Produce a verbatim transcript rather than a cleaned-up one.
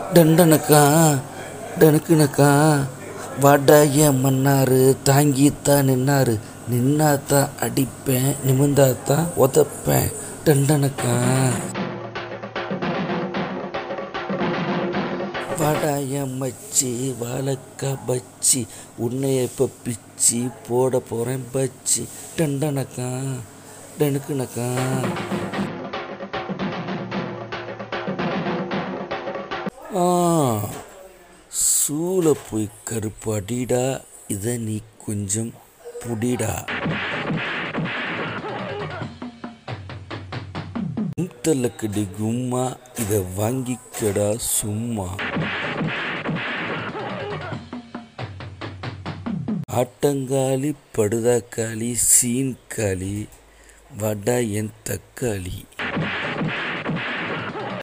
டண்டனக்கா டனுக்குனக்கா வாடாய மன்னாரு தாங்கித்தான் நின்னாரு. நின்னாத்தான் அடிப்பேன், நிமிந்தாத்தான் உதப்பேன். டண்டனக்கா வாடாய மச்சி வாழக்கா பச்சி, உன்னைய இப்போ பிச்சி போட போகிறேன் பச்சி. டண்டனக்கா டனுக்குனக்கா ஆ சூள போய் கருப்பு அடிடா, இதை நீ கொஞ்சம் புடிடா. கும்தலக்கடி கும்மா, இதை வாங்கிக்கடா சும்மா. ஆட்டங்காலி படுதாக்காளி சீன்காளி, வடா என் தக்காளி.